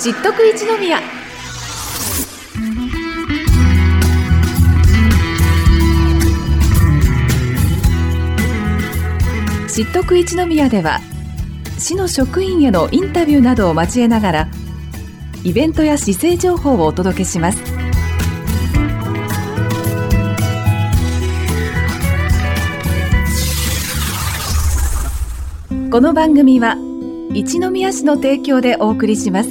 知っとく一宮。知っとく一宮では、市の職員へのインタビューなどを交えながら、イベントや市政情報をお届けします。この番組は一宮市の提供でお送りします。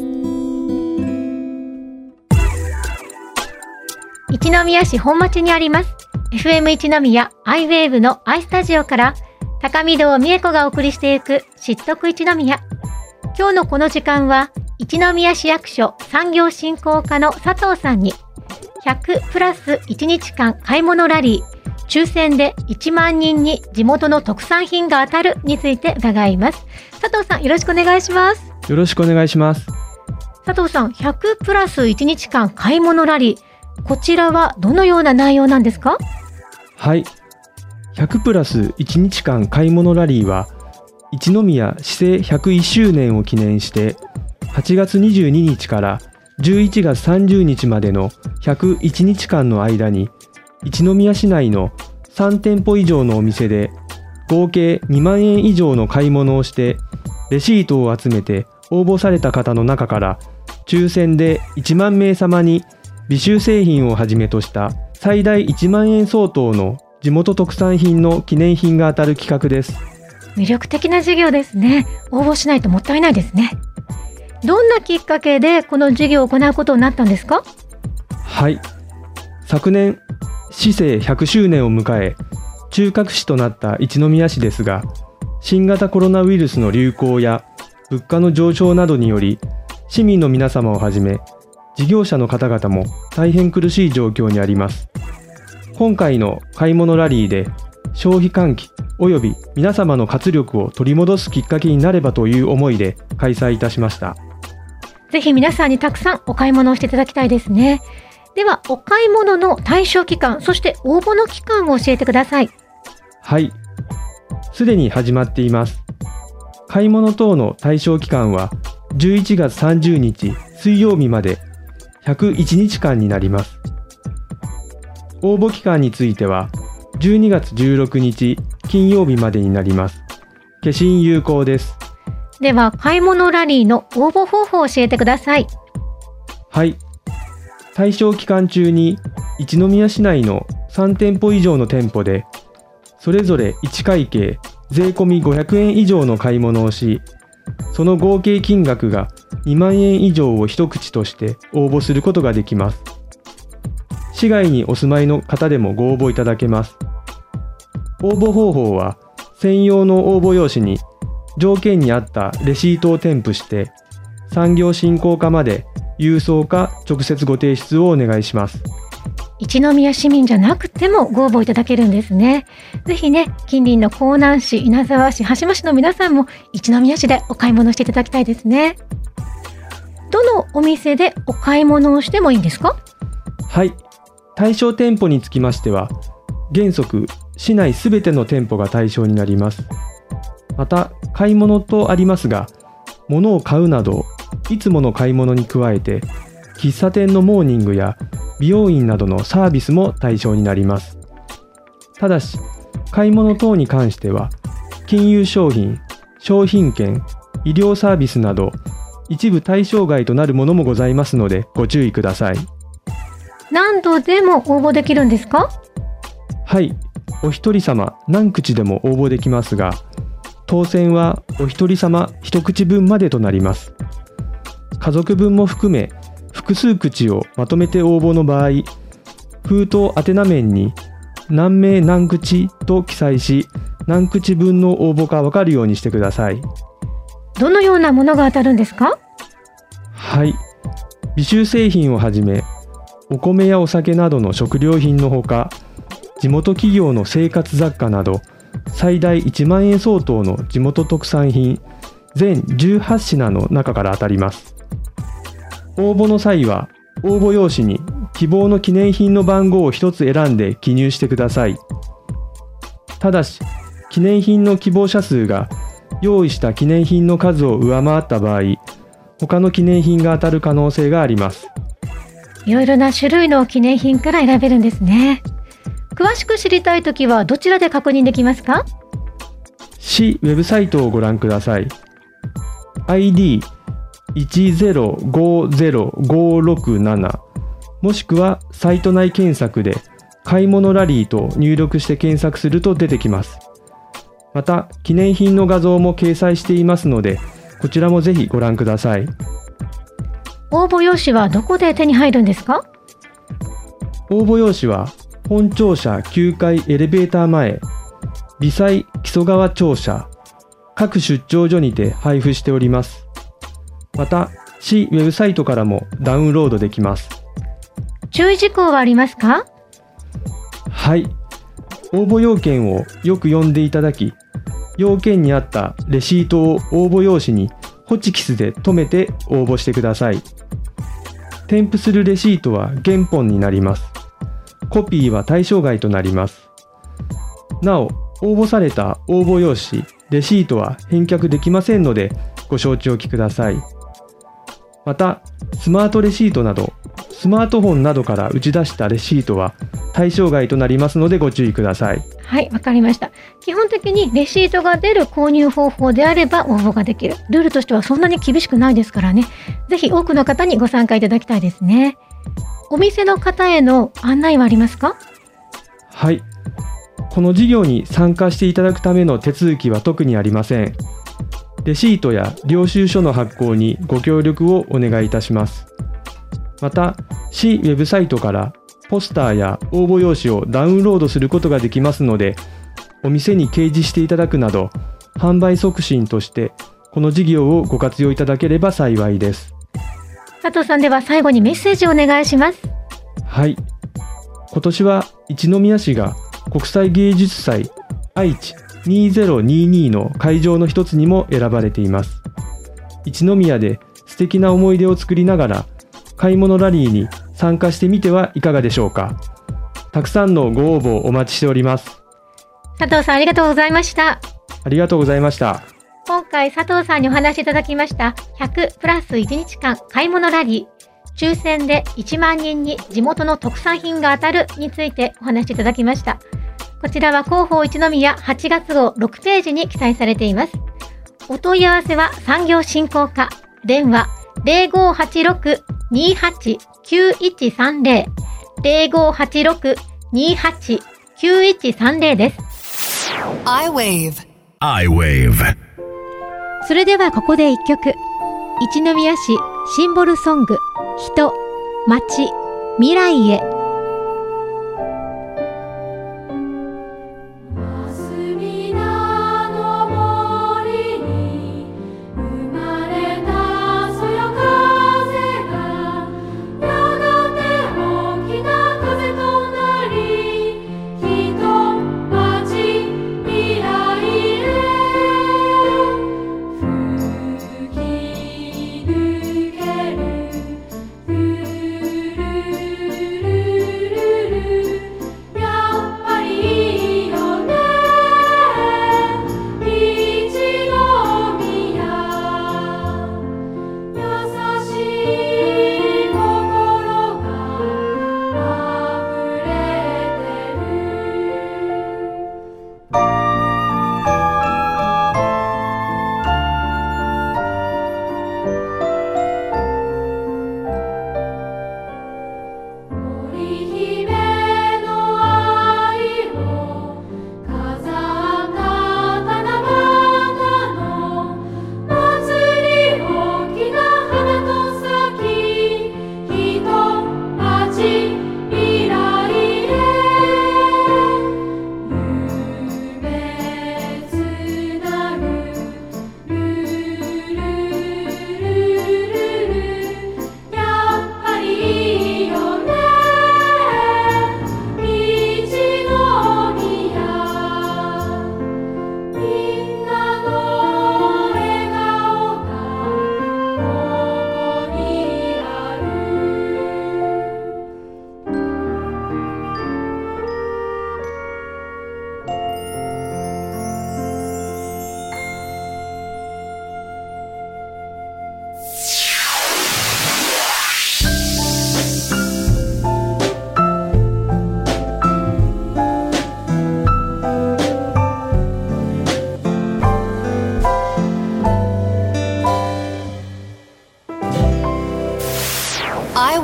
一宮市本町にあります FM 一宮アイウェーブのアイスタジオから高見堂美恵子がお送りしていく知っとく一宮。今日のこの時間は一宮市役所産業振興課の佐藤さんに100プラス1日間買い物ラリー抽選で1万人に地元の特産品が当たるについて伺います。佐藤さん、よろしくお願いします。 よろしくお願いします。 佐藤さん、100プラス1日間買い物ラリー、こちらはどのような内容なんですか？ はい、100プラス1日間買い物ラリーは一宮市政101周年を記念して8月22日から11月30日までの101日間の間に一宮市内の3店舗以上のお店で合計2万円以上の買い物をしてレシートを集めて応募された方の中から抽選で1万名様に美酒製品をはじめとした最大1万円相当の地元特産品の記念品が当たる企画です。 魅力的な事業ですね。応募しないともったいないですね。どんなきっかけでこの事業を行うことになったんですか？ はい、昨年市政100周年を迎え中核市となった一宮市ですが、新型コロナウイルスの流行や物価の上昇などにより市民の皆様をはじめ事業者の方々も大変苦しい状況にあります。今回の買い物ラリーで消費喚起および皆様の活力を取り戻すきっかけになればという思いで開催いたしました。 ぜひ皆さんにたくさんお買い物をしていただきたいですね。ではお買い物の対象期間、そして応募の期間を教えてください。 はい、すでに始まっています。買い物等の対象期間は11月30日水曜日まで101日間になります。応募期間については12月16日金曜日までになります。消印有効です。 では買い物ラリーの応募方法を教えてください。 はい、対象期間中に一宮市内の3店舗以上の店舗でそれぞれ1会計税込み500円以上の買い物をし、その合計金額が2万円以上を一口として応募することができます。市外にお住まいの方でもご応募いただけます。応募方法は専用の応募用紙に条件に合ったレシートを添付して産業振興課まで郵送か直接ご提出をお願いします。 一宮市民じゃなくてもご応募いただけるんですね。ぜひね、近隣の江南市、稲沢市、羽島市の皆さんも一宮市でお買い物していただきたいですね。どのお店でお買い物をしてもいいんですか？ はい、対象店舗につきましては原則市内すべての店舗が対象になります。また買い物とありますが、物を買うなどいつもの買い物に加えて喫茶店のモーニングや美容院などのサービスも対象になります。ただし買い物等に関しては金融商品、商品券、医療サービスなど一部対象外となるものもございますのでご注意ください。 何度でも応募できるんですか？ はい、お一人様何口でも応募できますが、当選はお一人様一口分までとなります。家族分も含め複数口をまとめて応募の場合、封筒宛名面に何名何口と記載し、何口分の応募か分かるようにしてください。 どのようなものが当たるんですか？ はい、美酒製品をはじめお米やお酒などの食料品のほか、地元企業の生活雑貨など最大1万円相当の地元特産品全18品の中から当たります。応募の際は応募用紙に希望の記念品の番号を一つ選んで記入してください。ただし記念品の希望者数が用意した記念品の数を上回った場合、 他の記念品が当たる可能性があります。 いろいろな種類の記念品から選べるんですね。詳しく知りたいときはどちらで確認できますか？ 市ウェブサイトをご覧ください。ID10505667 もしくはサイト内検索で買い物ラリーと入力して検索すると出てきます。また記念品の画像も掲載していますので、こちらもぜひご覧ください。 応募用紙はどこで手に入るんですか？ 応募用紙は本庁舎9階エレベーター前、微細木曽川庁舎、各出張所にて配布しております。また市ウェブサイトからもダウンロードできます。 注意事項はありますか？ はい。応募要件をよく読んでいただき、要件に合ったレシートを応募用紙にホチキスで留めて応募してください。添付するレシートは原本になります。コピーは対象外となります。なお、応募された応募用紙、レシートは返却できませんので、ご承知おきください。また、スマートレシートなど、スマートフォンなどから打ち出したレシートは対象外となりますのでご注意ください。 はい、わかりました。基本的にレシートが出る購入方法であれば応募ができる。ルールとしてはそんなに厳しくないですからね。ぜひ多くの方にご参加いただきたいですね。お店の方への案内はありますか？ はい。この事業に参加していただくための手続きは特にありません。レシートや領収書の発行にご協力をお願いいたします。また、市ウェブサイトからポスターや応募用紙をダウンロードすることができますので、お店に掲示していただくなど、販売促進としてこの事業をご活用いただければ幸いです。 佐藤さん、では最後にメッセージをお願いします。 はい。今年は一宮市が国際芸術祭愛知2022の会場の一つにも選ばれています。一宮で素敵な思い出を作りながら買い物ラリーに参加してみてはいかがでしょうか。たくさんのご応募お待ちしております。 佐藤さん、ありがとうございました。 ありがとうございました。 今回佐藤さんにお話しいただきました100プラス1日間買い物ラリー、抽選で1万人に地元の特産品が当たるについてお話しいただきました。こちらは広報一宮8月号6ページに記載されています。お問い合わせは産業振興課、電話 0586-289130 0586-289130 です。 iWave。 それではここで一曲。一宮市シンボルソング、人、街、未来へ。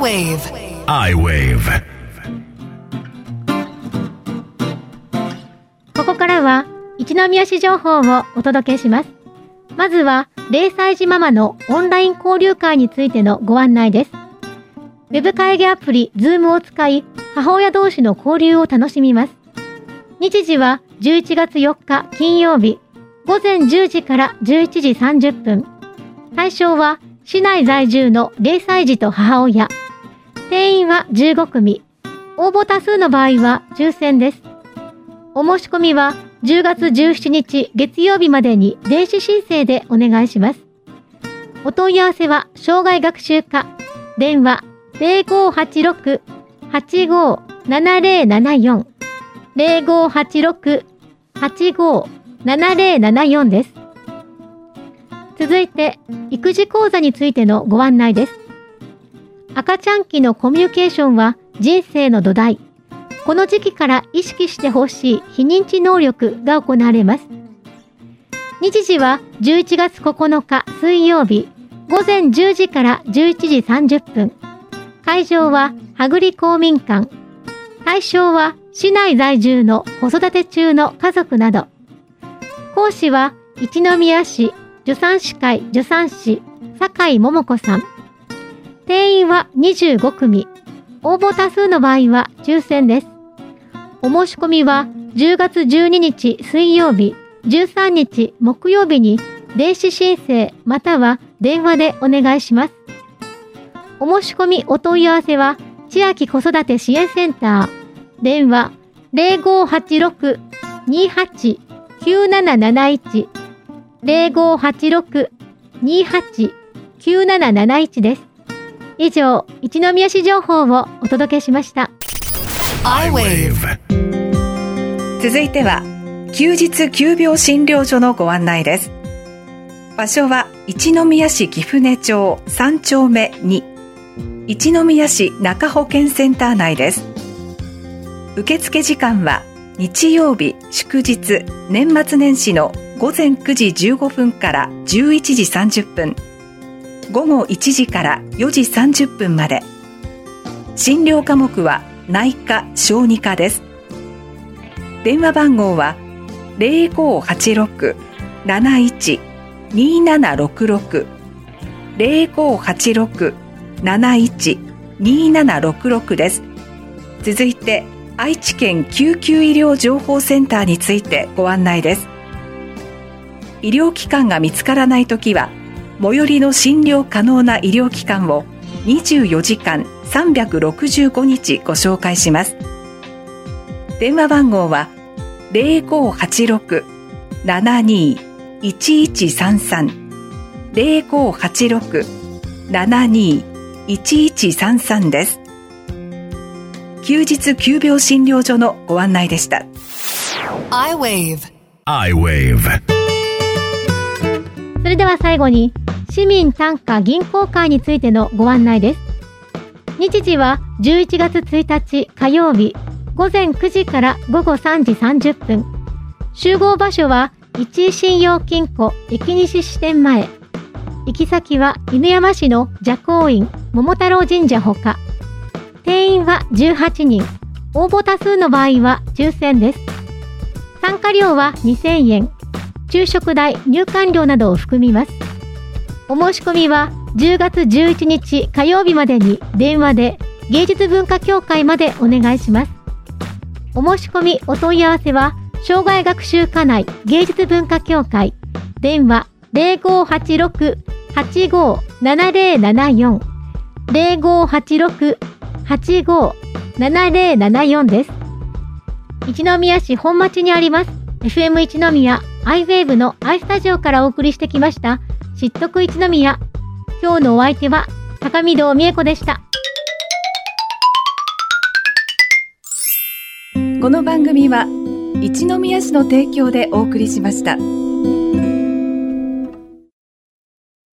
I-Wave。 ここからは一宮市情報をお届けします。まずは0歳児ママのオンライン交流会についてのご案内です。ウェブ会議アプリ Zoom を使い、母親同士の交流を楽しみます。日時は11月4日金曜日、午前10時から11時30分。対象は市内在住の0歳児と母親。定員は15組。応募多数の場合は抽選です。お申し込みは10月17日月曜日までに電子申請でお願いします。お問い合わせは障害学習課、電話 0586-857074 0586-857074 です。続いて、育児講座についてのご案内です。赤ちゃん期のコミュニケーションは人生の土台。この時期から意識してほしい非認知能力が行われます。日時は11月9日水曜日、午前10時から11時30分。会場は羽栗公民館。対象は市内在住の子育て中の家族など。講師は一宮市助産師会助産師酒井桃子さん。定員は25組。応募多数の場合は抽選です。お申し込みは10月12日水曜日、13日木曜日に電子申請または電話でお願いします。お申し込みお問い合わせは千秋子育て支援センター。電話 0586-289771 0586-289771 です。以上、一宮市情報をお届けしました。 I-Wave。 続いては休日急病診療所のご案内です。場所は一宮市貴船町3丁目2、一宮市中保健センター内です。受付時間は日曜日祝日年末年始の午前9時15分から11時30分、午後1時から4時30分まで。診療科目は内科・小児科です。電話番号は 0586-71-2766 0586-71-2766 です。続いて愛知県救急医療情報センターについてご案内です。医療機関が見つからないときは最寄りの診療可能な医療機関を24時間365日ご紹介します。電話番号は 0586-72-1133 0586-72-1133 です。休日急病診療所のご案内でした。 I-Wave。 それでは最後に、市民単価銀行会についてのご案内です。日時は11月1日火曜日、午前9時から午後3時30分。集合場所は一井信用金庫駅西支店前。行き先は犬山市の蛇行院桃太郎神社ほか。定員は18人。応募多数の場合は抽選です。参加料は2000円。昼食代、入館料などを含みます。お申し込みは10月11日火曜日までに電話で芸術文化協会までお願いします。お申し込みお問い合わせは障害学習課内芸術文化協会、電話 0586-857074 0586-857074 です。一宮市本町にあります FM 一宮I-Wave の I スタジオからお送りしてきました知っとく一宮。今日のお相手は高見堂美恵子でした。 この番組は一宮市の提供でお送りしました。